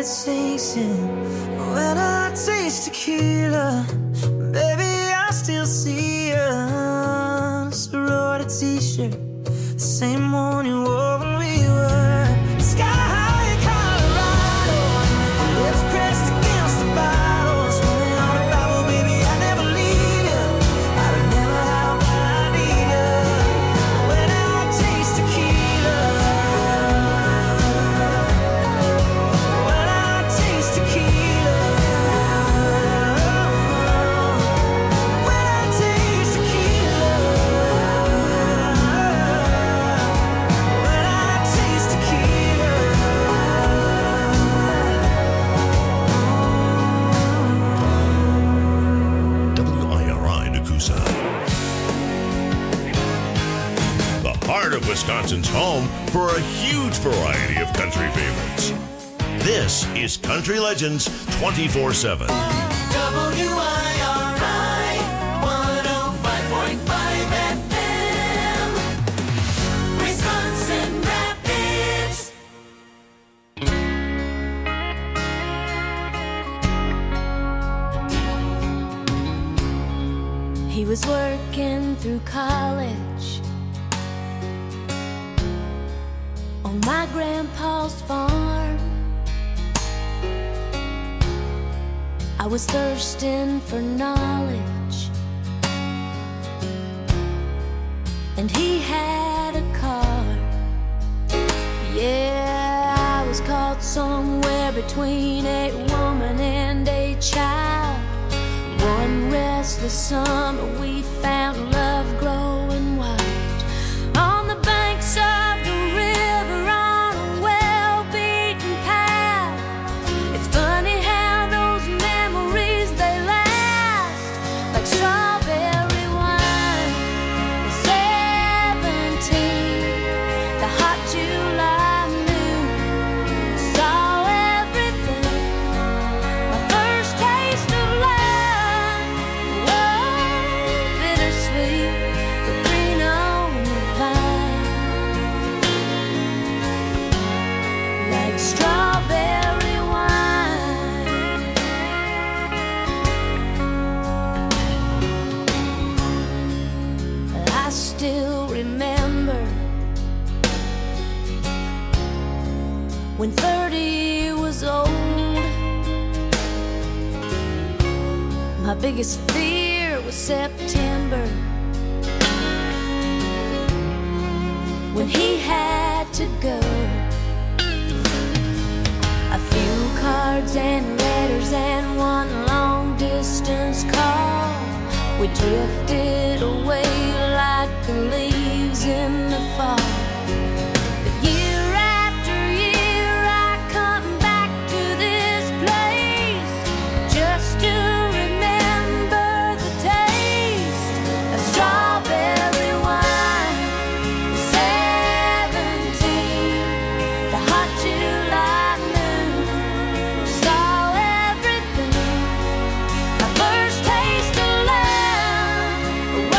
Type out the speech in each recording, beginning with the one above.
it sinks in. When I taste tequila, baby, I still see you. Sorority t-shirt, the same one you wore when we were sky high in Colorado. Lips pressed against the bottle, swimming on a Bible, baby, I never leave you. I remember how I need you. When I taste tequila, when I taste tequila, when I taste tequila, when I taste tequila. WIRI Nakusa. The heart of Wisconsin's home for a huge variety of country favorites. This is Country Legends 24/7. WIRI 105.5 FM, Wisconsin Rapids. He was working through college on my grandpa's farm. I was thirsting for knowledge, and he had a car. Yeah, I was caught somewhere between a woman and a child. One restless summer we found love growing wild on the banks of the river on a well-beaten path. It's funny how those memories, they last like strawberry wine. At 17, the hot July noon, saw everything. My first taste of love, whoa, bittersweet, but green on the vine, like strawberry wine. I still remember when 30 was old. My biggest fear was September, when he had to go. A few cards and letters and one long distance call. We drifted away like the leaves in the fall. But year after year I come back to this place just to remember the taste of strawberry wine. 17, the hot July noon, saw everything. My first taste of love,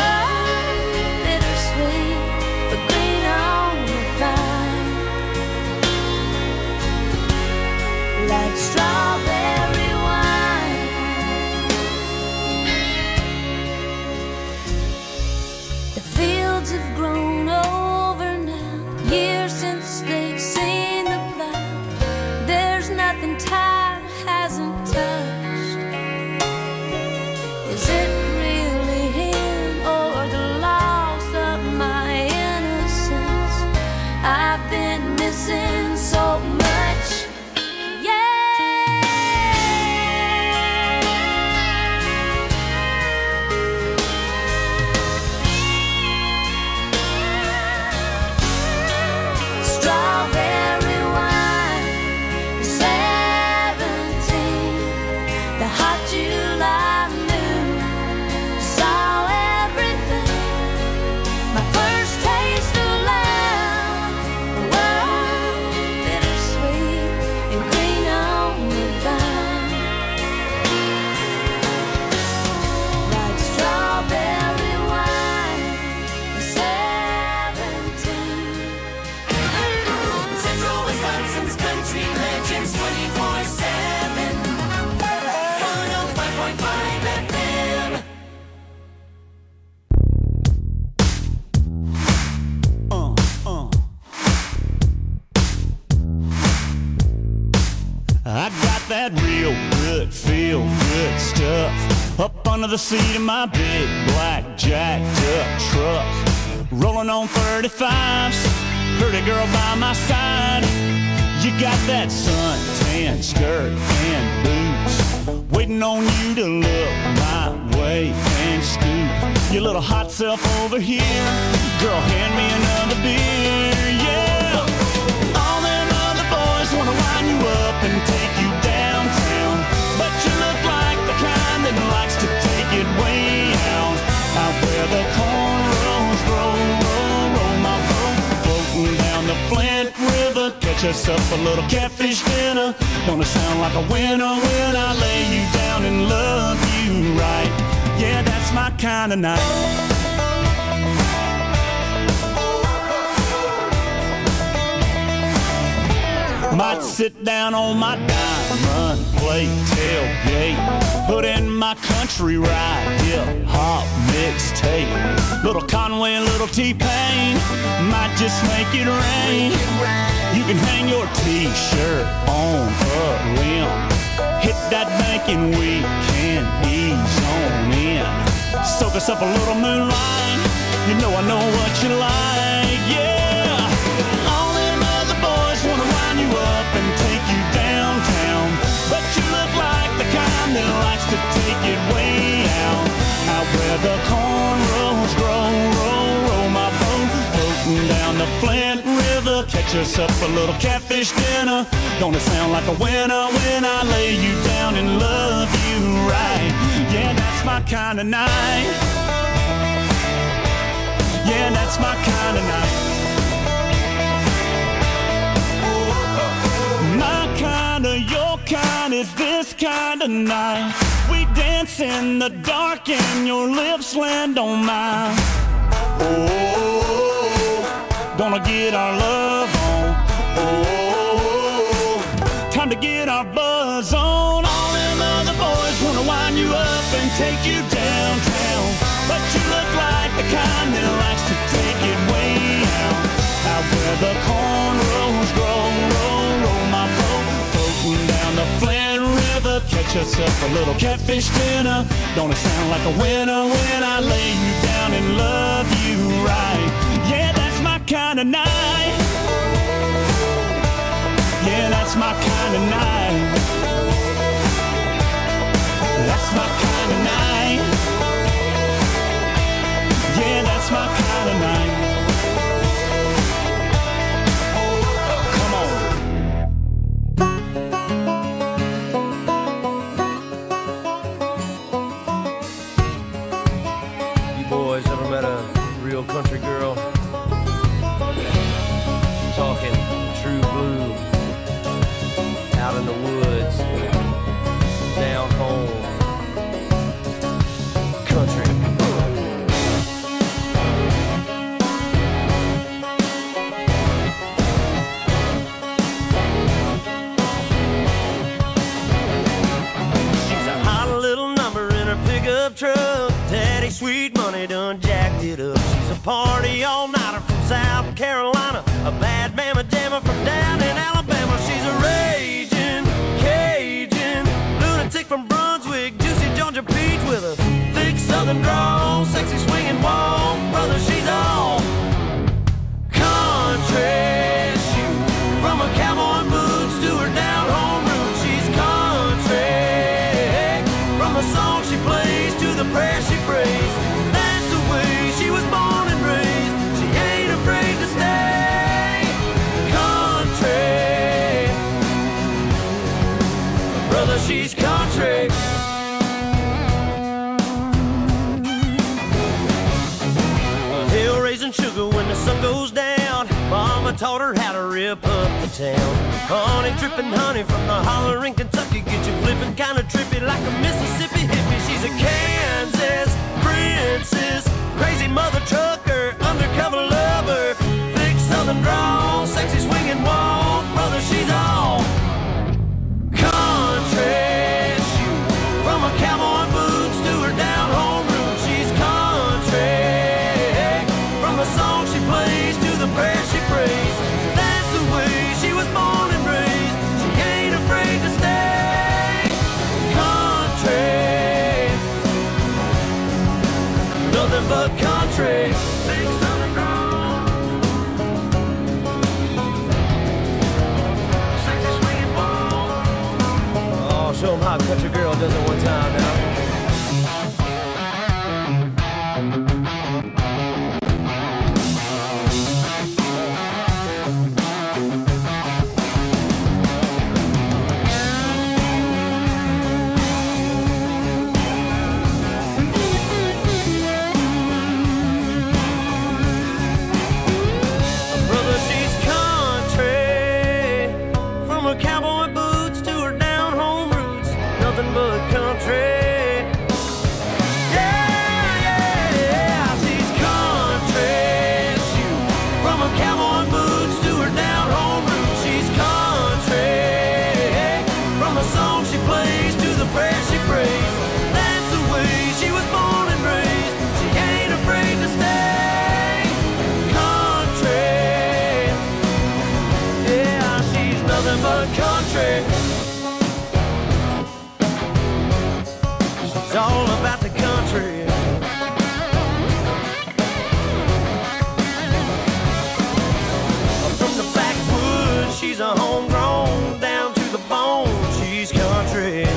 the seat of my big black jacked up truck, rolling on 35s, pretty girl by my side. You got that suntan skirt and boots, waiting on you to look my way and scoot your little hot self over here. Girl, hand me another beer, yeah. All them other boys wanna wind you up and take you downtown, but you look like the kind that likes to take it way out where the cornrows roll, roll my boat, floating down the Flint River. Catch us up a little catfish dinner. Gonna sound like a winner when I lay you down and love you right. Yeah, that's my kind of night. Might sit down on my diamond plate tailgate, put in my country ride, hip-hop mixtape. Little Conway, little T-Pain, might just make it rain. You can hang your T-shirt on a limb, hit that bank and we can ease on in. Soak us up a little moonlight, you know I know what you like, yeah. All them other boys wanna wind you up and take you downtown, but you look like the kind that likes to take it way out where the cornrows grow, roll my boat, floating down the Flint River. Catch us up a little catfish dinner. Gonna sound like a winner when I lay you down and love you right. Yeah, that's my kind of night. Yeah, that's my kind of night. My kind of, your kind is this kind of night. We dance in the dark and your lips land on mine. Oh, gonna get our love on. Oh, time to get our buzz on. All them other boys wanna wind you up and take you downtown, but you look like the kind that likes to take it way out where the cornrows grow, roll my boat, floating down the Flint River. Catch us up a little catfish dinner. Gonna sound like a winner when I lay you down and love you right. Yeah, that's my kind of night. Yeah, that's my kind of night. That's my kind of night. Yeah, that's my kind of night. Come on. You boys ever met a real country girl? I'm talking true blue, out in the woods, down home, country. She's a hot little number in her pickup truck. Daddy Sweet Money done jacked it up. She's a party all-nighter from South Carolina, a bad mama jammer from down in Alabama. She's a raging Cajun lunatic from Brunswick, juicy Georgia peach with a thick southern drawl, sexy swinging walk. Brother, she's all country. Shoot, from her cowboy boots to her down home roots, she's country. From the song she plays to the prayer she prays, that's the way she was born and raised. She ain't afraid to stay country. Brother, she's country. Hill raising sugar when the sun goes down. Mama taught her how to rip up the town. Honey dripping honey from the holler in Kentucky, get you flipping kinda trippy like a Mississippi hippie. She's a Kansas princess, crazy mother trucker, undercover lover, thick southern drawl, sexy swinging walk. Brother, she's all country. Shoot, from her cowboy boots to her down home roots, she's country. From the song she plays to the prayer she prays, that's the way she was born and raised. She ain't afraid to stay country. country. Big Southern drawl. Sexy swinging ball. Oh, show 'em how a country girl does it one time now. It's all about the country. From the backwoods, she's a homegrown, down to the bone, she's country.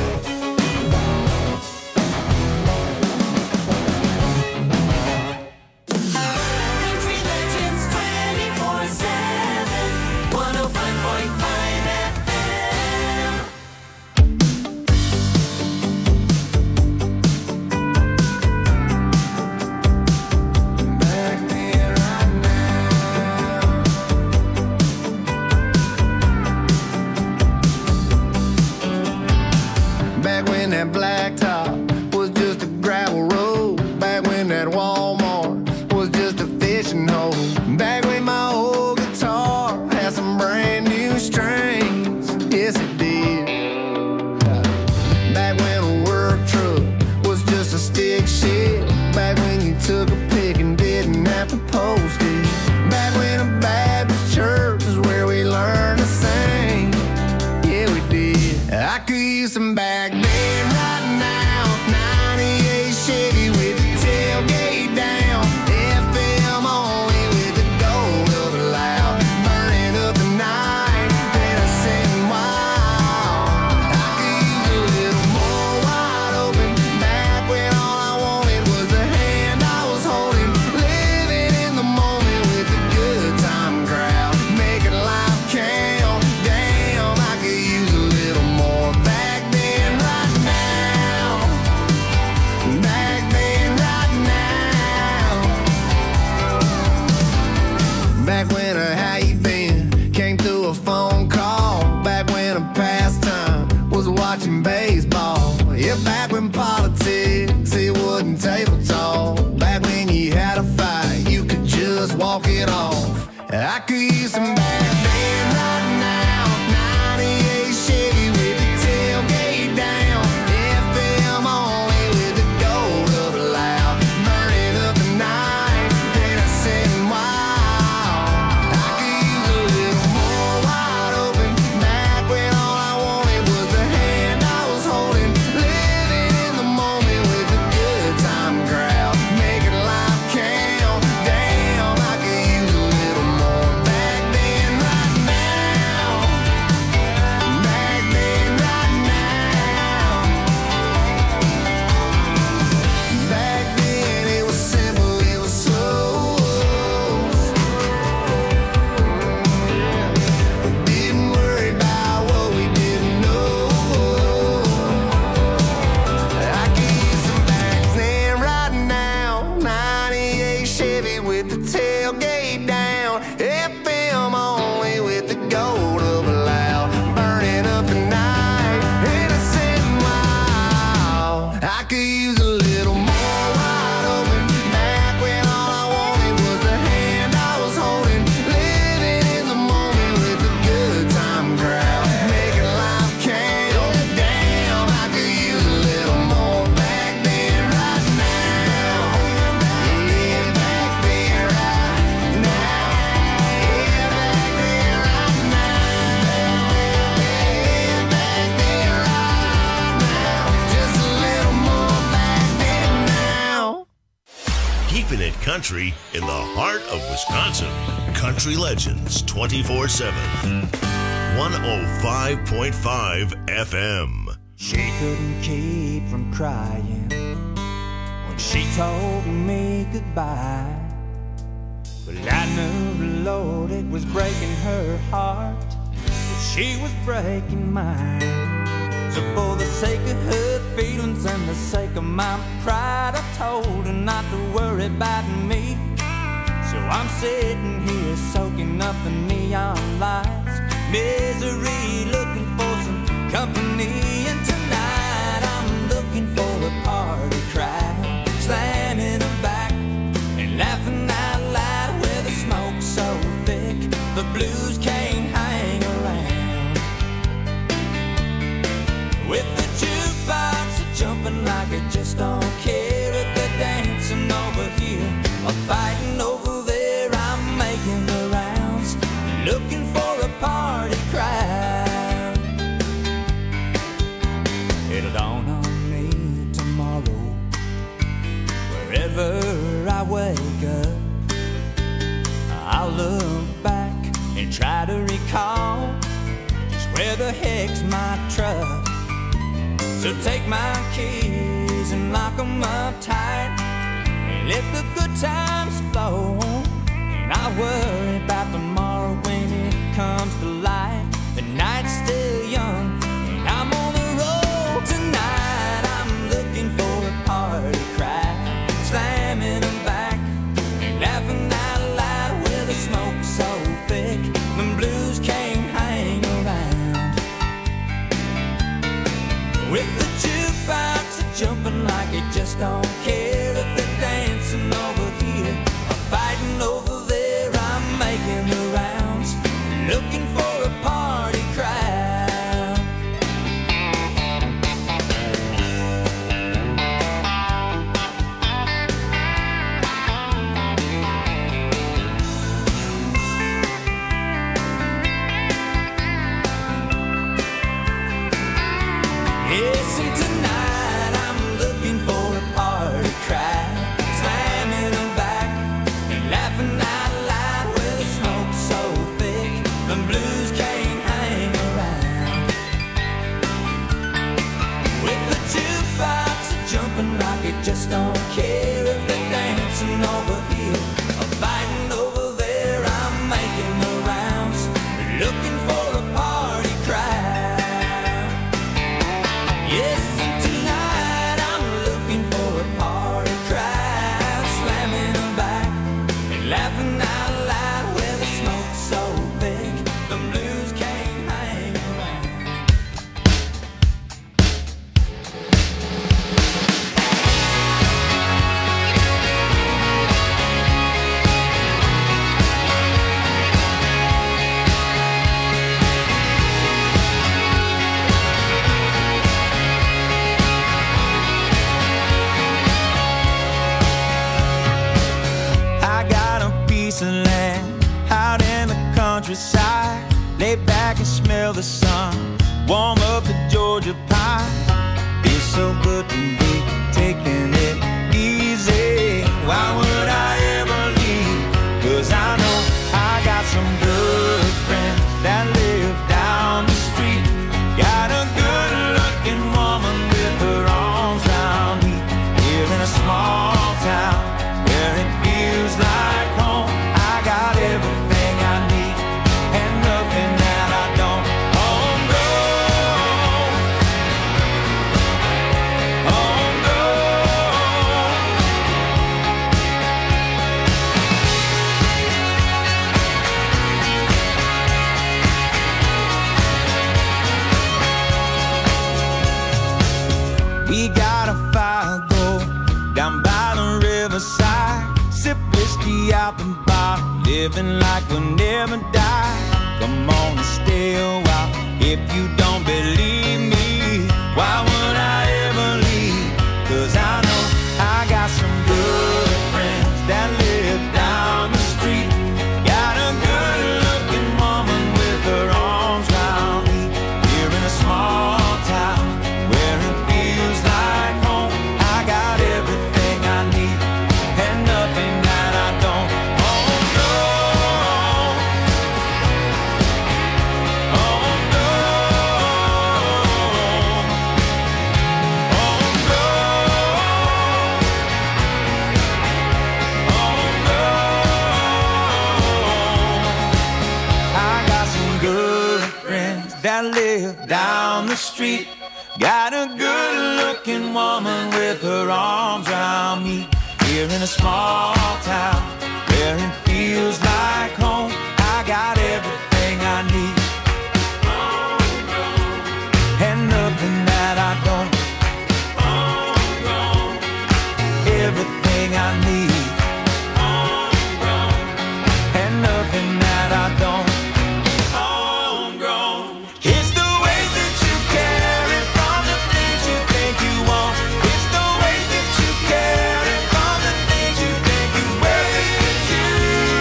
Country Legends 24/7, 105.5 FM. Back when that blacktop was just a gravel road. Back when that Walmart was just a fishing hole. Back when my old guitar had some brand new strings. Yes, it did. Back when a work truck was just a stick shift. Back when you took a pick and didn't have to post it. Back when a Baptist church is where we learned to sing. Yeah, we did. I could use some back then right now. 98 Chevy with the tailgate down. FM only with the gold of the loud. Burning up the night, then I sitting wild. I could use a little more wide open. Back when all I wanted was the hand I was holding. Living in the moment with the good time crowd. Making life count. Damn, I could use a little more back then, right now. Back then, right now. Back when a how you been came through a phone call. Back when a pastime was watching baseball. Yeah, back when politics, it wasn't table talk. Back when you had a fight, you could just walk it off. I could use some back then, right now. 98 Chevy with the tailgate down. FM only with the gold of the loud. Burning up the night, then I sitting wild. I could use a little more wide open. Back when all I wanted was the hand I was holding. Living in the moment with the good time crowd. Making life count. Damn, I could use a little more back then, right country in the heart of Wisconsin. Country Legends 24/7. 105.5 FM. She couldn't keep from crying when she told me goodbye. But I knew the Lord, it was breaking her heart, but she was breaking mine. So for the sake of her feelings and the sake of my pride, I told her not to worry about me. So I'm sitting here soaking up the neon lights, misery, looking for some company. And tonight I'm looking for a party crowd, slamming her back and laughing out loud, where the smoke's so thick the blues can't hang around. With the jukebox jumping like it just don't care, if they're dancing over here or fighting over there, I'm making the rounds, looking for a party crowd. It'll dawn on me tomorrow, wherever I wake up, I'll look back and try to recall just where the heck's my truck. So take my keys and lock them up tight and let the good times flow. And I'll worry about tomorrow when it comes to light. The night's still young and I'm on the road tonight. I'm looking for a party crowd, slamming them back and laughing out loud, where the smoke's so thick the blues can't hang around. With the jukebox jumping like it just don't care, if they're dancing over here or fighting over there, I'm making the rounds, looking for a party crowd. Yes, and tonight I'm looking for a party crowd, slamming them back and laughing out loud, where the smoke's so thick the blues can't hang around. With the jukebox jumping like it just don't care, if they're dancing over here or fighting over there, I'm making the rounds, looking for a party crowd. Yes, and tonight I'm looking for a party crowd, slamming them back and laughing out loud, where the smoke's so big the blues can't hang around. I got a piece of land out in the countryside, lay back and smell the sun, warm up the Georgia pie. Feels so good to be taking it easy. Why would I ever leave? 'Cause I know I got some good friends that live down the street. Got a good looking woman with her arms round me, here in a small town where it feels like home. I got everything I need and nothing that I don't. Oh no, oh no. We got a fire go down by the riverside, sip whiskey out the bottle, living like we'll never die. Come on and stay a while if you don't believe me. Why would I ever leave? 'Cause I know I got some good friends that live down the street. Got a good looking woman with her arms round me, here in a small town where it feels like home. I got everything I need and nothing that that live down the street. Got a good-looking woman with her arms around me. Here in a small town where it feels like home, I got everything I need. And nothing that I don't. Everything I need. And nothing that I don't. Homegrown. It's the way that you carry from the things you think you want. It's the way that you carry from the things you think you wear. It's you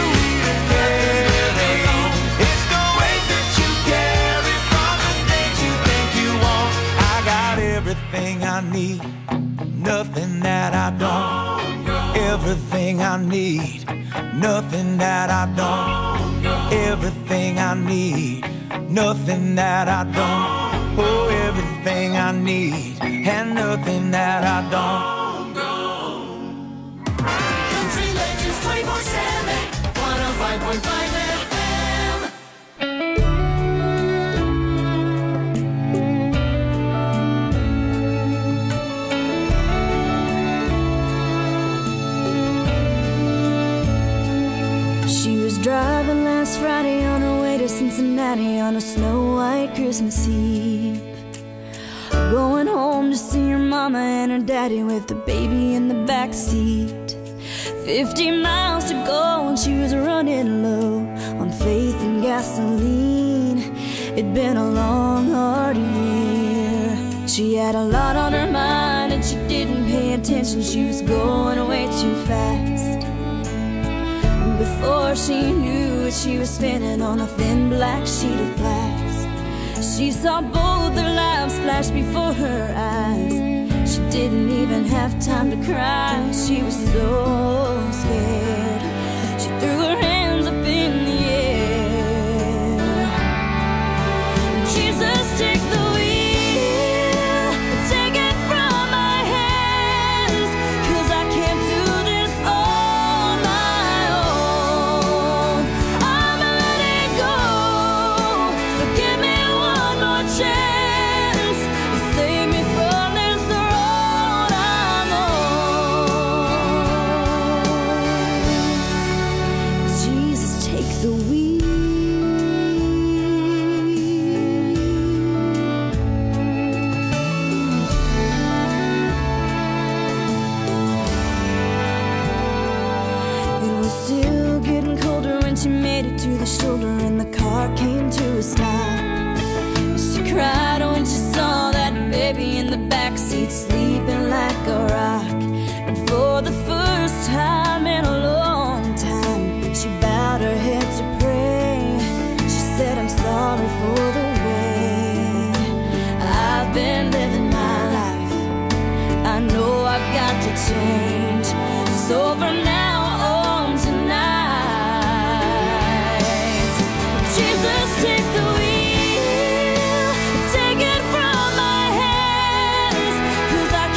carry on. It's the way that you carry from the things you think you want. I got everything I need. Nothing that I don't. Everything I need. Nothing that I don't. Everything I need. Nothing that I don't. Oh, everything I need. And nothing that I don't. Country Legends 24/7, 105.5 FM. She was driving last Friday on her way to Cincinnati on a snow-white Christmas Eve. Going home to see her mama and her daddy with the baby in the back seat. 50 miles to go and she was running low on faith and gasoline. It'd been a long, hard year. She had a lot on her mind and she didn't pay attention. She was going way too fast. Before she knew it, she was spinning on a thin black sheet of glass. She saw both their lives flash before her eyes. She didn't even have time to cry. She was so scared. She threw her hands up in the air. Jesus, take the wheel, take it from my hands, 'cause I can't do this on my own. I'm letting go, so give me one more chance to save me from this road I'm on. Jesus, take the wheel. It was still getting colder when she made it to the shoulder and the car came to a stop. She cried when she saw that baby in the backseat sleeping like a rock. And for the first time in a long time, she bowed her head to pray. She said, I'm sorry for the way I've been living my life. I know I've got to change. So from now on tonight, Jesus, take the wheel, take it from my hands, 'cause I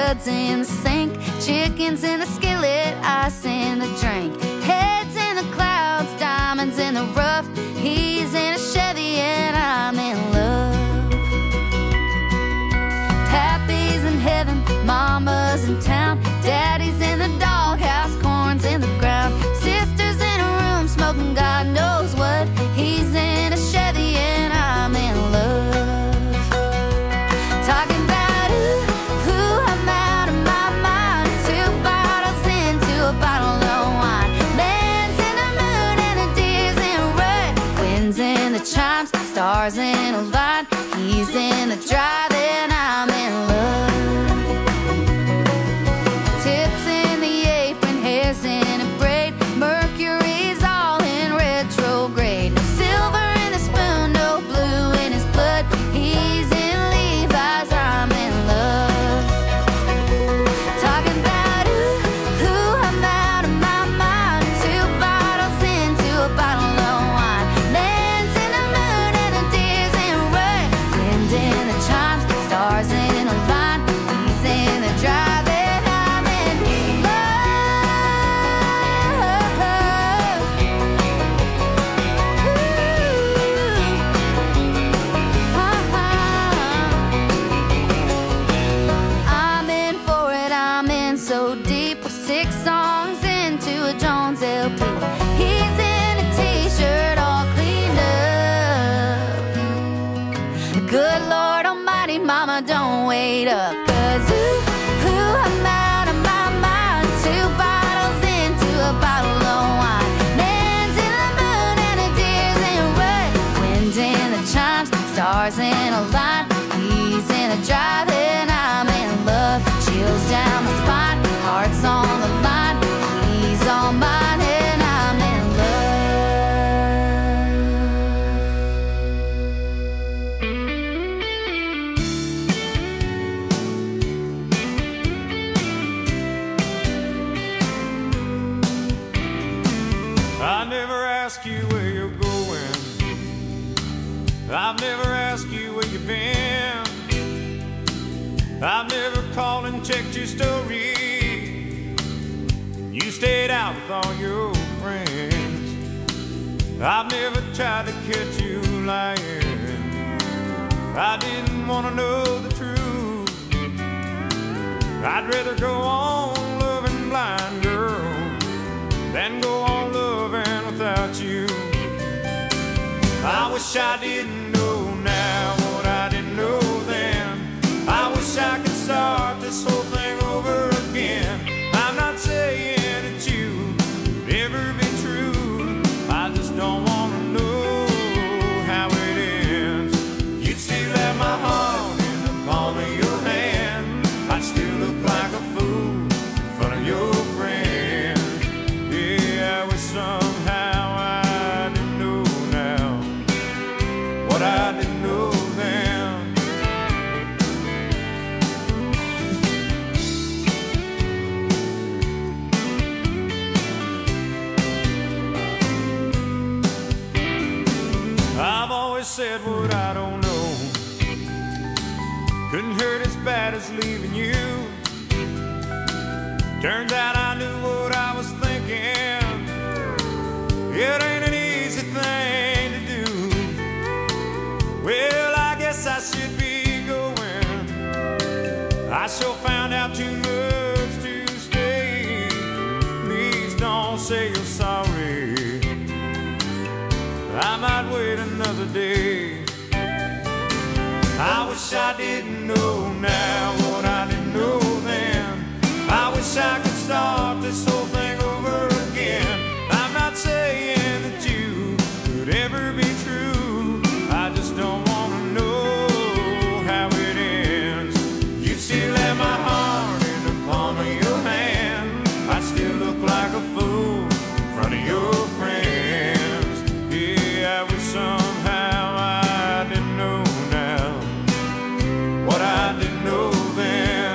suds in the sink, chickens in the skillet, ice in the drink, heads in the clouds, diamonds in the rough. He's in a Chevy and I'm in love. Pappy's in heaven, mama's in town, daddy's in the doghouse, corn's in the ground, sister's in a room smoking God knows what. He's in a Chevy and I'm in love. Talking about ooh, I'm out of my mind. 2 bottles into a bottle of wine. Man's in the moon and the deer's in red. Winds in the chimes, stars in a line. He's in the drive and I'm in love. Tips in the apron, hair's in a braid. Mercury's all in retrograde. No silver in the spoon, no blue in his blood. He's in Levi's, I'm in love. Talking about ooh, I'm out of my mind. 2 bottles into a bottle of wine. Man's in the moon and the deer's in red. Wind in the chimes, stars in a line. He's in the drive and I'm in love. I'm in for it, I'm in so deep. We're 6 songs into a Jones LP. He's in a t-shirt all cleaned up. Good Lord Almighty, mama, don't wait up. 'Cause ooh, I'm out of my mind. 2 bottles into a bottle of wine. Man's in the moon and the deer's in red. Wind in the chimes, stars in a line. He's in a drive and I'm in love. Chills down my spine, heart's on the line. He's all mine and I'm in I never ask you where you're going. I've never asked you where you've been. I've never called and checked your story. You stayed out with all your friends. I've never tried to catch you lying. I didn't want to know the truth. I'd rather go on loving blind, girl, than go on loving without you. I wish I didn't know now what I didn't know then. I wish I could start this whole thing over again. I'm not saying that you would ever be true. I just don't want to know how it ends. You'd still have my heart in the palm of your hand. I'd still look like a fool in front of your friends. Yeah, I wish somehow I didn't know now what I didn't know then. I've always said what I don't know. Couldn't hurt as bad as leaving you. Turns out I knew what I was thinking. It ain't an easy thing to do. Well, I guess I should be going. I sure found out too much to stay. Please don't say you're sorry. I might wait another day. I wish I didn't know now what I didn't know then. I wish I could start this whole thing over again. I'm not saying that you could ever be true. I just don't want to know how it ends. You still have my heart in the palm of your hand. I still look like a fool in front of your friends. Yeah, I wish somehow I didn't know now what I didn't know then.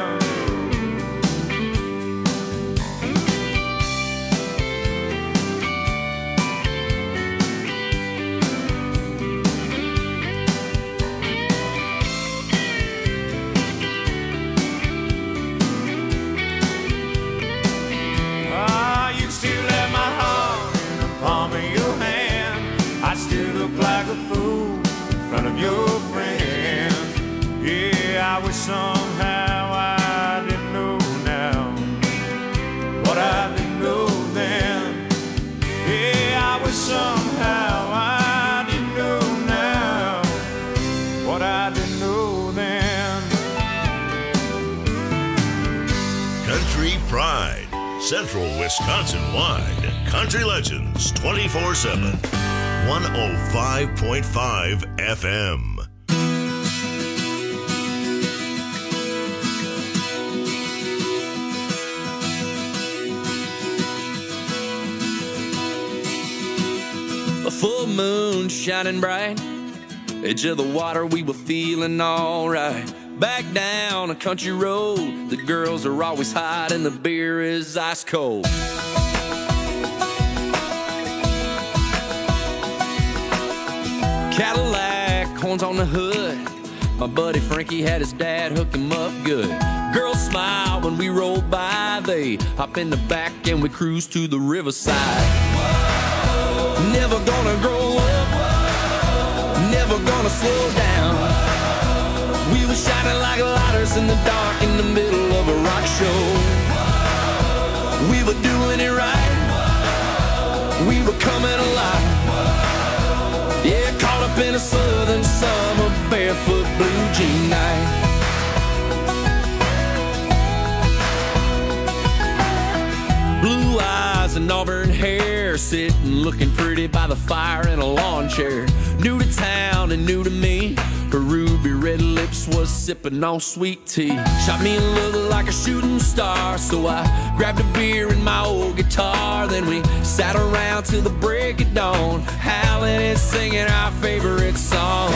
somehow I didn't know now what I didn't know then. Yeah, I wish somehow I didn't know now what I didn't know then. Country Pride, Central Wisconsin-wide. Country Legends 24/7. 105.5 FM. A full moon shining bright, edge of the water, we were feeling alright. Back down a country road, the girls are always hot and the beer is ice cold. Cadillac, horns on the hood, my buddy Frankie had his dad hook him up good. Girls smile when we roll by, they hop in the back and we cruise to the riverside. Never gonna grow up, never gonna slow down. We were shining like lighters in the dark in the middle of a rock show. We were doing it right, we were coming alive. Yeah, caught up in a southern summer barefoot blue jean night. Blue eyes and auburn hair, sitting looking pretty by the fire in a lawn chair. New to town and new to me, her ruby red lips was sipping on sweet tea. Shot me a look like a shooting star, so I grabbed a beer and my old guitar. Then we sat around till the break of dawn, howling and singing our favorite song.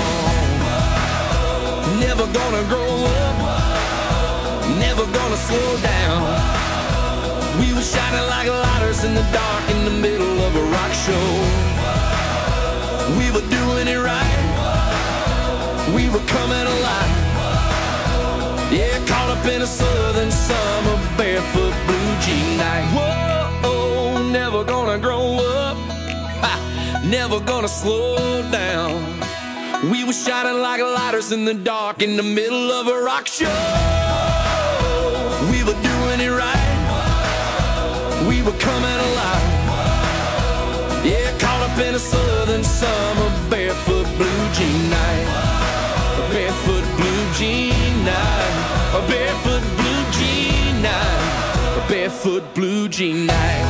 Never gonna grow up, never gonna slow down. We were shining like lighters in the dark in the middle of a rock show. We were doing it right, we were coming alive. Yeah, caught up in a southern summer barefoot blue jean night. Whoa, never gonna grow up, ha, never gonna slow down. We were shining like lighters in the dark in the middle of a rock show. We were doing it right, we were coming alive. Yeah, caught up in a southern summer barefoot blue jean night. A barefoot blue jean night. A barefoot blue jean night. A barefoot blue jean night.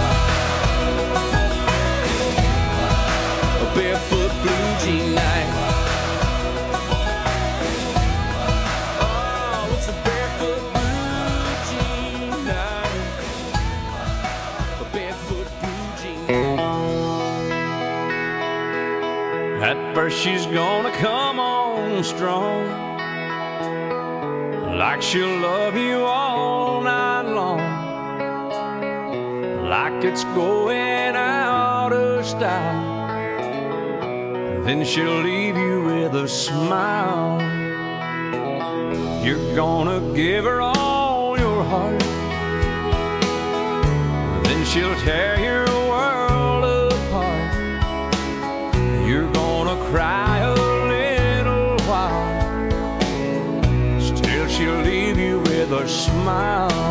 A barefoot blue jean night. Oh, it's a barefoot blue jean night. A barefoot blue jean night. At first she's gonna come on strong, like she'll love you all night long, like it's going out of style. Then she'll leave you with a smile. You're gonna give her all your heart, then she'll tear your world apart. You're gonna cry a little while, still she'll leave you with a smile.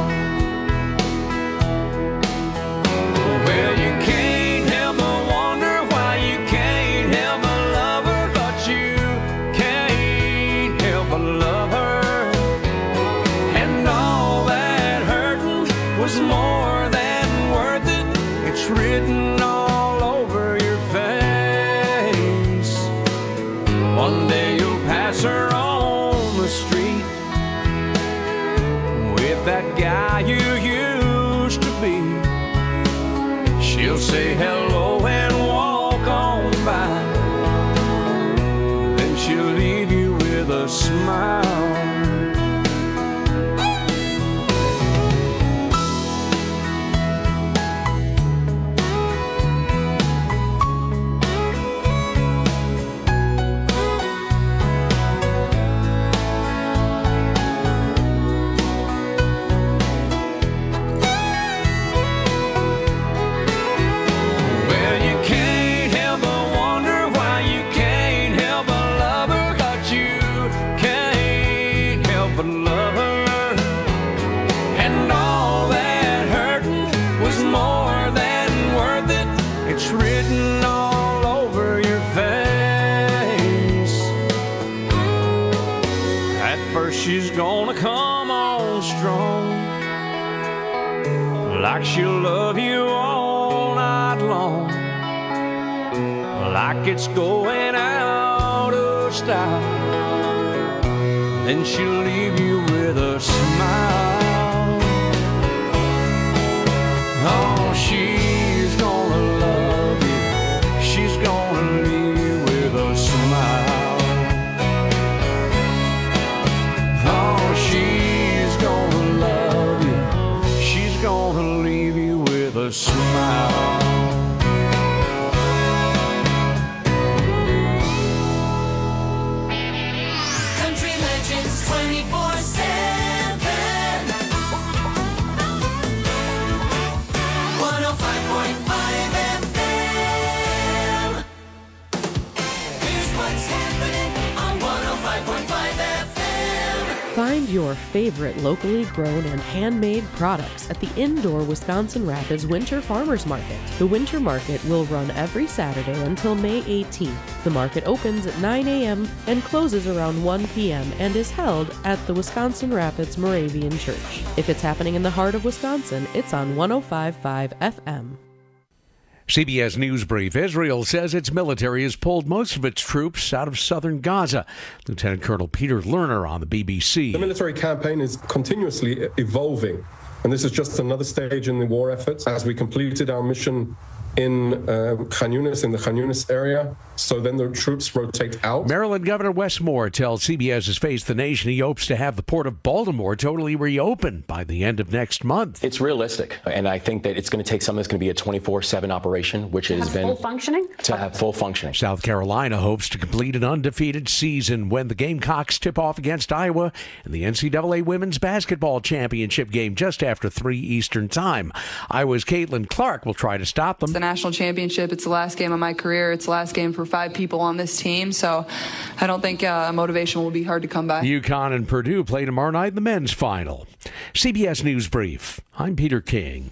Well, you can't help but wonder why you can't help but love her, but you can't help but love her. And all that hurting was more than worth it. It's written all over your face. One day you'll pass her on the street with that guy you used to be. She'll say hello and walk on by, then she'll leave you with a smile. she's gonna come on strong, like she'll love you all night long, like it's going out of style. Then she'll leave you with a smile. Oh, she's gonna love you. She's gonna leave you with a smile. Oh, she's gonna love you. She's gonna leave you with a smile. Country Legends 24/7. 105.5 FM. Here's what's happening on 105.5 FM. Find your favorite locally grown and handmade products at the indoor Wisconsin Rapids Winter Farmers Market. The Winter Market will run every Saturday until May 18th. The market opens at 9 a.m. and closes around 1 p.m. and is held at the Wisconsin Rapids Moravian Church. If it's happening in the heart of Wisconsin, it's on 105.5 FM. CBS News Brief. Israel says its military has pulled most of its troops out of southern Gaza. Lieutenant Colonel Peter Lerner on the BBC. The military campaign is continuously evolving, and this is just another stage in the war effort as we completed our mission in Khan Yunis, in the Khan Yunis area. So then the troops rotate out. Maryland Governor Wes Moore tells CBS's Face the Nation he hopes to have the Port of Baltimore totally reopened by the end of next month. It's realistic, and I think that it's going to take something that's going to be a 24/7 operation, which has been full functioning. To have full functioning. South Carolina hopes to complete an undefeated season when the Gamecocks tip off against Iowa in the NCAA Women's Basketball Championship game just after 3 Eastern Time. Iowa's Caitlin Clark will try to stop them. The national championship, it's the last game of my career. It's the last game for 5 people on this team, so I don't think motivation will be hard to come by. UConn and Purdue play tomorrow night in the men's final. CBS News Brief. I'm Peter King.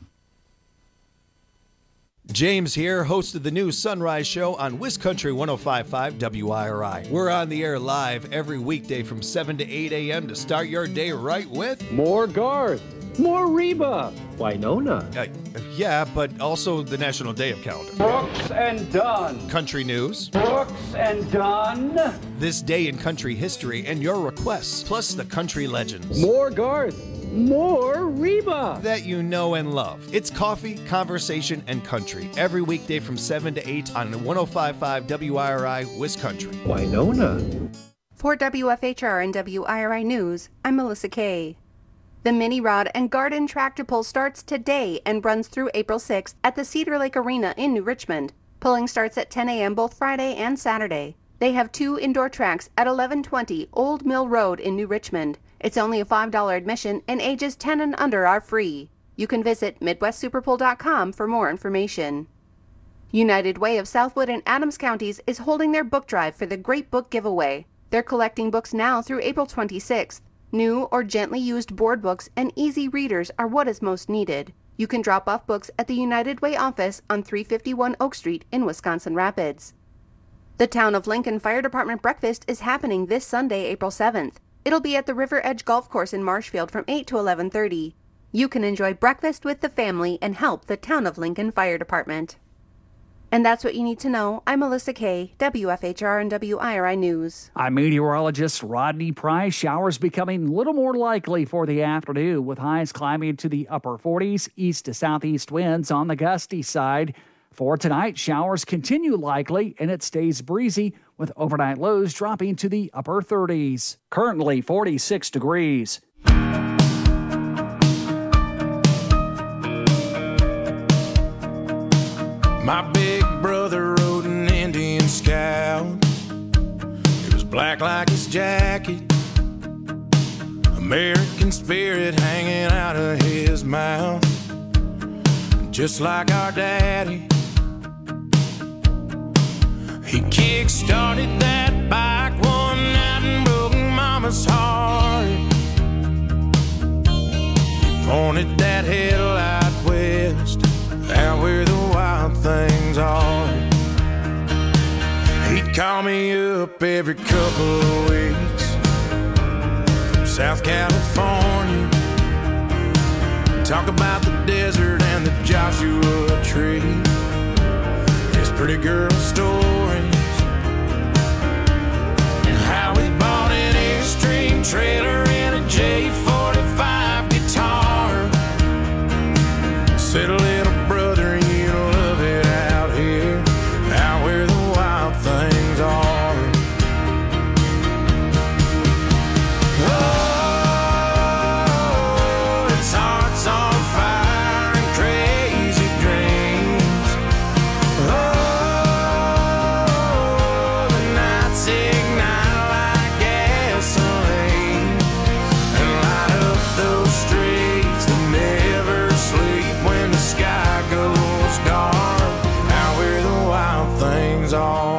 James here, host of the new Sunrise Show on WisCountry 105.5 WIRI. We're on the air live every weekday from 7 to 8 a.m. to start your day right with more Garth, more Reba, Winona. Yeah, but also the National Day of Calendar. Brooks and Dunn. Country news. Brooks and Dunn. This day in country history and your requests, plus the country legends. More Garth. More Reba that you know and love. It's coffee, conversation, and country every weekday from 7 to 8 on 105.5 WIRI WisCountry. Winona. For WFHR and WIRI News, I'm Melissa Kay. The Mini Rod and Garden Tractor Pull starts today and runs through April 6th at the Cedar Lake Arena in New Richmond. Pulling starts at 10 a.m. both Friday and Saturday. They have 2 indoor tracks at 1120 Old Mill Road in New Richmond. It's only a $5 admission, and ages 10 and under are free. You can visit MidwestSuperPool.com for more information. United Way of Southwood and Adams Counties is holding their book drive for the Great Book Giveaway. They're collecting books now through April 26th. New or gently used board books and easy readers are what is most needed. You can drop off books at the United Way office on 351 Oak Street in Wisconsin Rapids. The Town of Lincoln Fire Department Breakfast is happening this Sunday, April 7th. It'll be at the River Edge Golf Course in Marshfield from 8 to 11:30. You can enjoy breakfast with the family and help the Town of Lincoln Fire Department. And that's what you need to know. I'm Melissa Kay, WFHR and WIRI News. I'm meteorologist Rodney Price. Showers becoming a little more likely for the afternoon, with highs climbing to the upper 40s, east to southeast winds on the gusty side. For tonight, showers continue likely, and it stays breezy, with overnight lows dropping to the upper 30s. Currently 46 degrees. My big brother rode an Indian Scout. It was black like his jacket, American spirit hanging out of his mouth, just like our daddy. He kick-started that bike one night and broke Mama's heart. He pointed that headlight west, out where the wild things are. He'd call me up every couple of weeks South California. Talk about the desert and the Joshua tree. His pretty girl stories. And how he bought an Airstream trailer and a J45 guitar. Said, little brother, you love it out here, out where the wild things are. Oh, it's hearts on fire and crazy dreams. Oh, the nights ignite like gasoline and light up those streets that never sleep when the sky goes dark, out where the wild things are.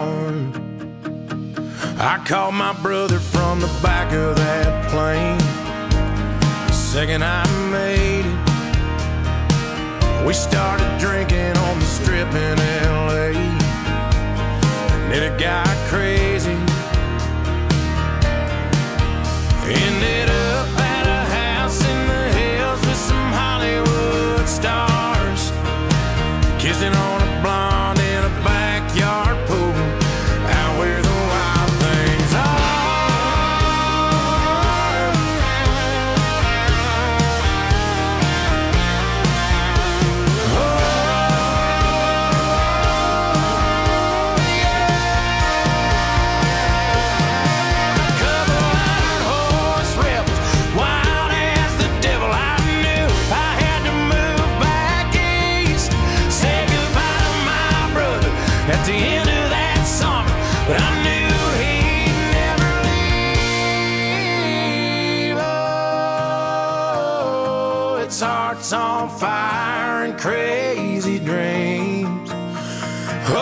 I called my brother from the back of that plane the second I made it. We started drinking on the strip in LA, and then it got crazy. Ended up at a house in the hills with some Hollywood stars, kissing on a blonde in a backyard pool, out where the wild things are. Couple iron horse rebels, wild as the devil. I knew I had to move back east, say goodbye to my brother at the end of that summer, but I knew he'd never leave. Oh, it's hearts on fire and crazy dreams. Oh,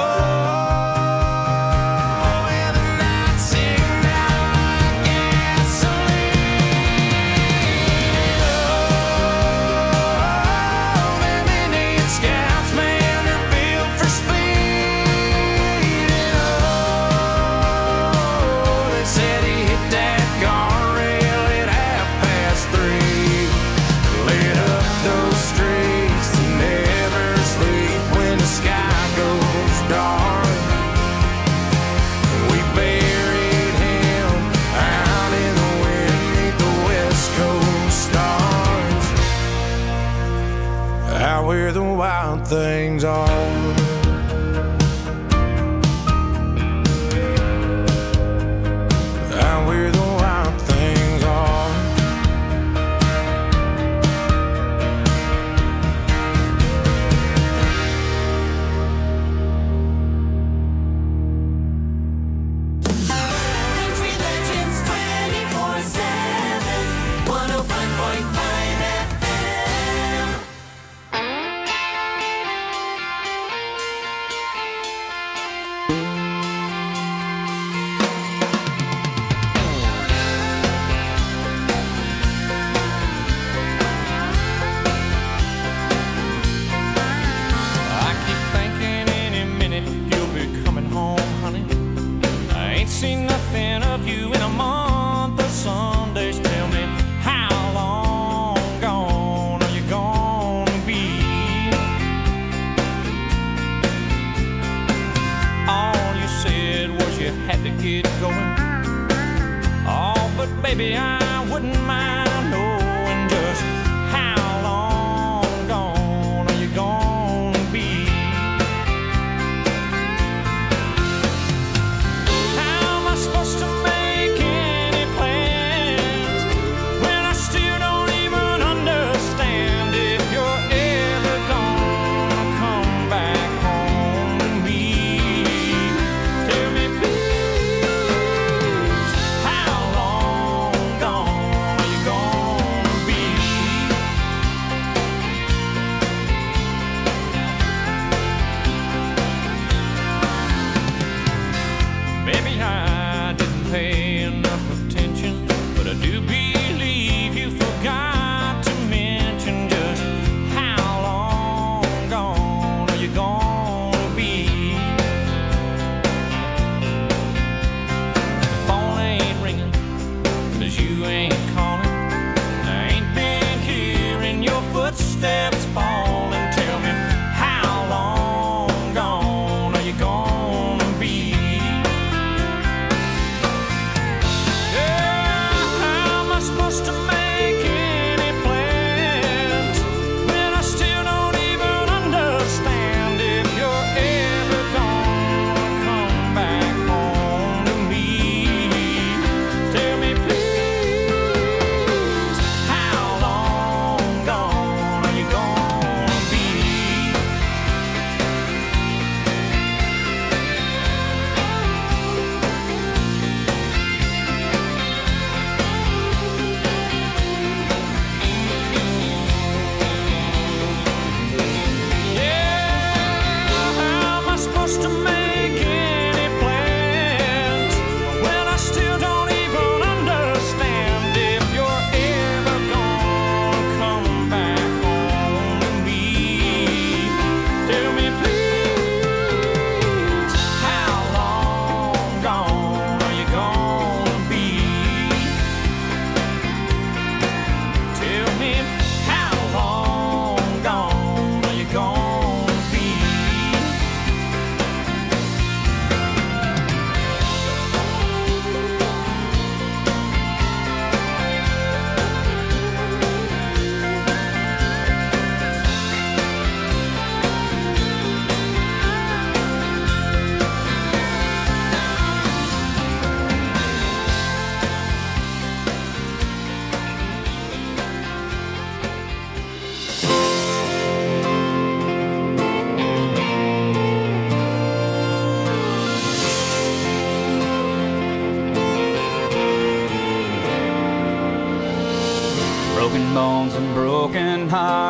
and the nights ignite like gasoline. Oh, them Indian scouts, man, they're built for speed. Oh, they said he hit that guardrail at 3:30. Lit up those streets that never sleep when the sky goes dark. We buried him out in the wind 'neath the West Coast stars, out where the wild things are. Out where the wild things are. Country Legends 24/7, 105.5 FM. I keep thinking any minute you'll be coming home, honey. I ain't seen nothing of you in a month of Sundays. Tell me, how long gone are you gonna be? All you said was you had to get going. Oh, but baby, I wouldn't mind knowing just how long gone are you gonna be? How am I supposed to make any plans when I still don't even understand if you're ever gonna come back home to me? Tell me, please, how long gone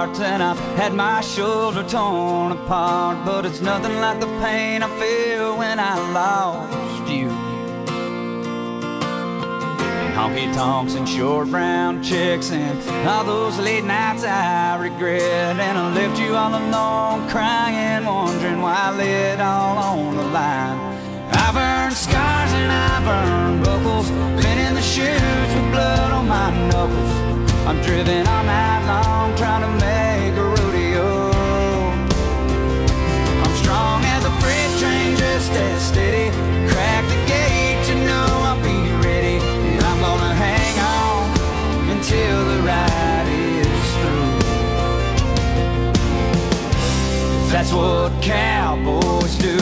heart, and I've had my shoulder torn apart, but it's nothing like the pain I feel when I lost you. Honky tonks and short brown chicks and all those late nights I regret, and I left you all alone crying, wondering why I lay it all on the line. I've earned scars and I've earned buckles, been in the shoes with blood on my knuckles. I'm driven all night long trying to make a rodeo. I'm strong as a freight train, just as steady. Crack the gate, you know I'll be ready. And I'm gonna hang on until the ride is through. That's what cowboys do.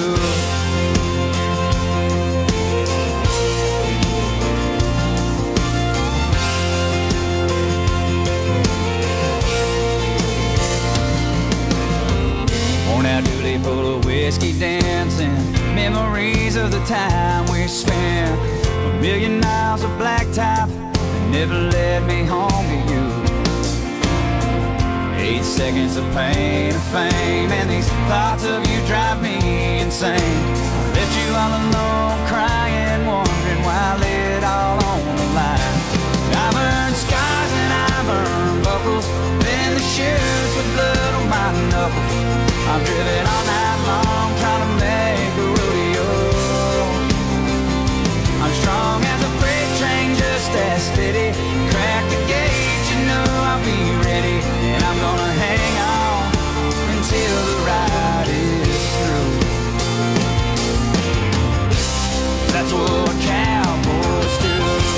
Out duty full of whiskey dancing, memories of the time we spent. 1,000,000 miles of blacktop that never led me home to you. 8 seconds of pain and fame, and these thoughts of you drive me insane. I left you all alone crying, wondering why I lay it all on the line. I've earned scars and I've earned buckles, been in the shoes with blood on my knuckles. I'm driven all night long trying to make a rodeo. I'm strong as a freight train, just as steady. Crack the gate, you know I'll be ready. And I'm gonna hang on until the ride is through. That's what cowboys do.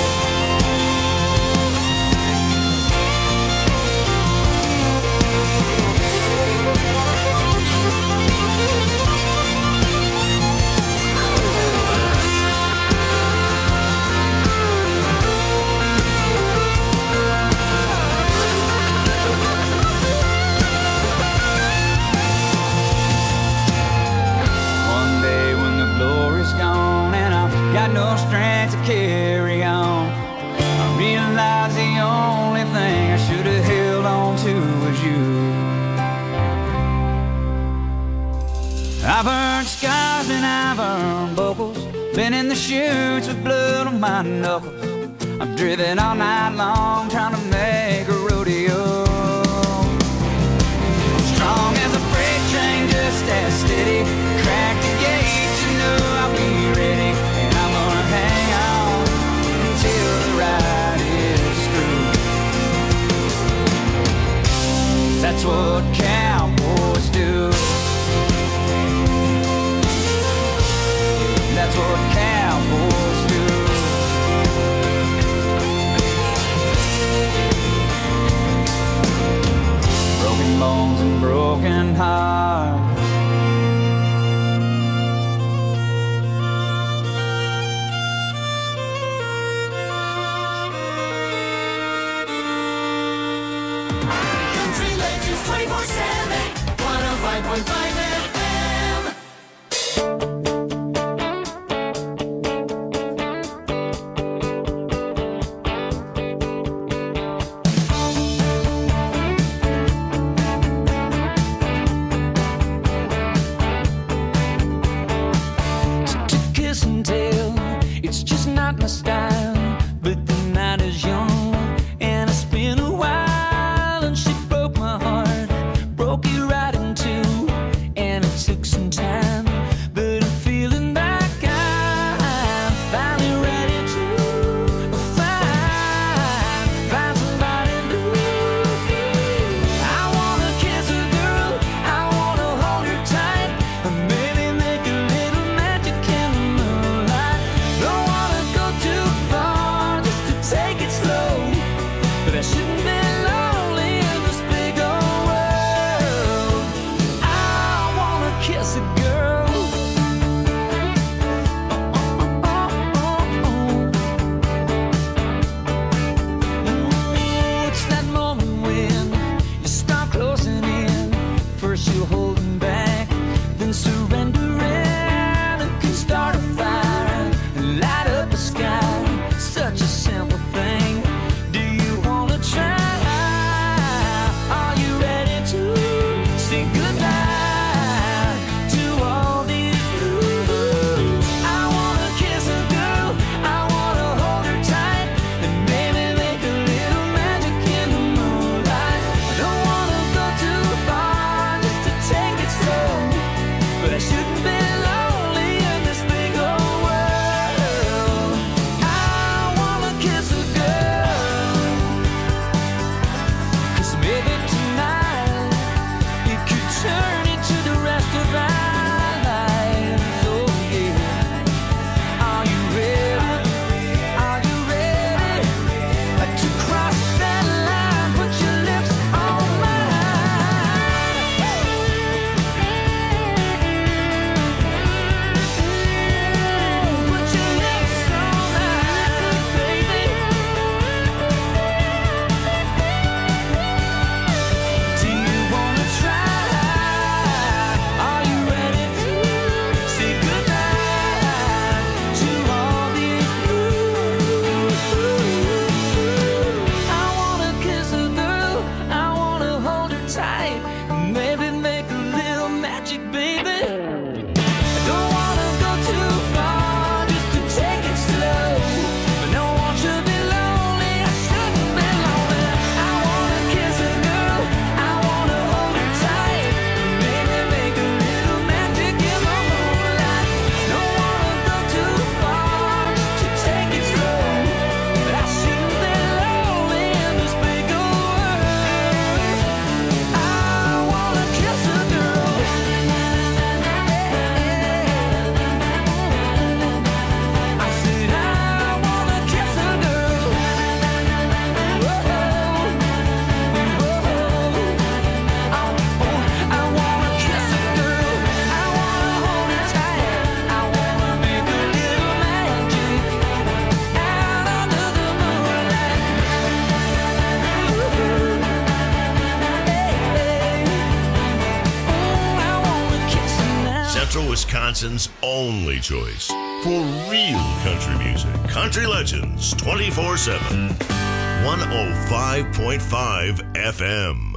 Got no strength to carry on. I realize the only thing I should have held on to was you. I've earned scars and I've earned buckles, been in the chutes with blood on my knuckles. I'm driven all night long trying to make a rodeo. I'm strong as a freight train, just as steady. Crack the gate, you know I'll be ready. Hang on until the ride is through. That's what cowboys do. That's what cowboys do. Broken bones and broken hearts. Country Legends 24/7, 105.5 FM. To kiss and tell, it's just not my style. But the night is young, and it's been a while, and she broke my heart, broke it right in two, and it took some time, but I'm feeling like I'm finally ready to find somebody new. I wanna kiss a girl, I wanna hold her tight, and maybe make a little magic in the moonlight. Don't wanna go too far, just to take it slow, but I shouldn't be lonely in this big old world. I wanna kiss a girl. It's that moment when you start closing in. First you're holding back, then surrendering. It can start a fire and light up the sky. Such a simple thing. Do you wanna try? Are you ready Central Wisconsin's only choice for real country music. Country Legends 24/7. 105.5 FM.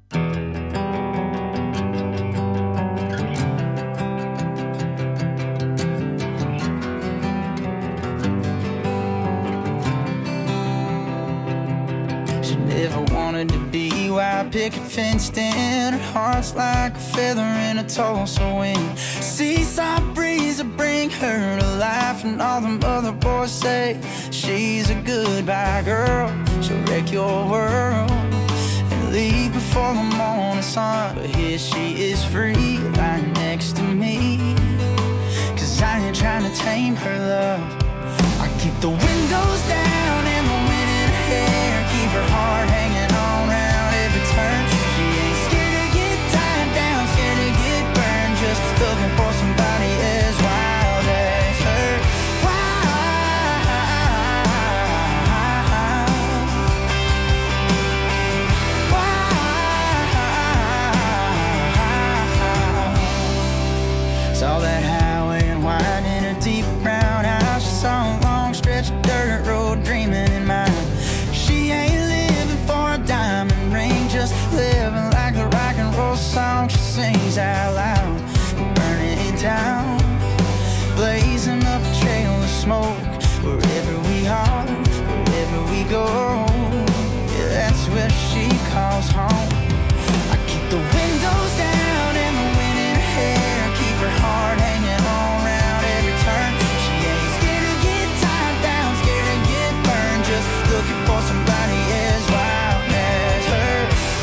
She never wanted to be white picket fenced in. Her heart's like a feather in a Tulsa wind. Seaside breeze will bring her to life, and all them other boys say she's a goodbye girl. She'll wreck your world and leave before the morning sun. But here she is free, lying next to me. 'Cause I ain't trying to tame her love. I keep the windows down and the wind in her hair, keep her heart hanging on round every turn. She ain't scared to get tied down, scared to get burned, just looking for somebody as wild as her. Saw that highway and wine in a deep brown house. She saw a long stretch of dirt road dreaming in mind. She ain't living for a diamond ring, just living like the rock and roll song she sings out loud. Burning it down, blazing up a trail of smoke. Wherever we are, wherever we go, yeah, that's where she calls home. I keep the windows down and the wind in her hair, keep her heart hanging on round every turn. She ain't scared to get tied down, scared to get burned, just looking for somebody as wild as her.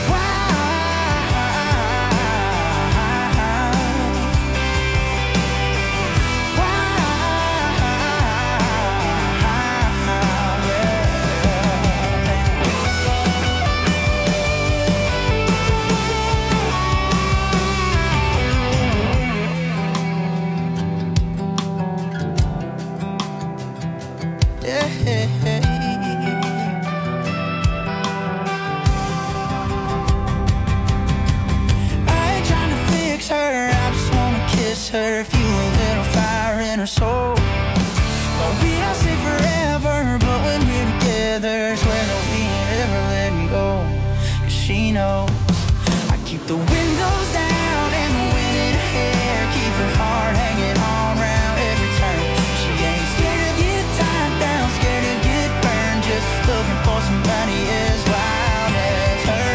Her, fuel a little fire in her soul. But we don't say forever, but when we're together, swear that we ain't ever letting go. 'Cause she knows I keep the windows down and the wind in her hair, keep her heart hanging on round every turn. She ain't scared to get tied down, scared to get burned, just looking for somebody as wild as her.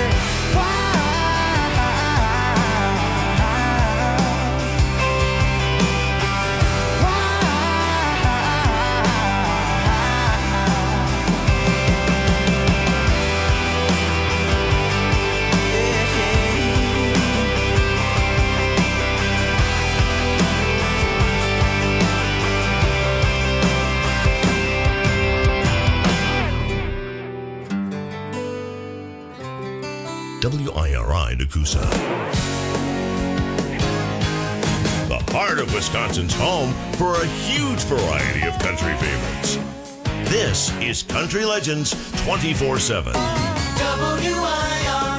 WIRI Nakusa. The heart of Wisconsin's home for a huge variety of country favorites. This is Country Legends 24/7. WIRI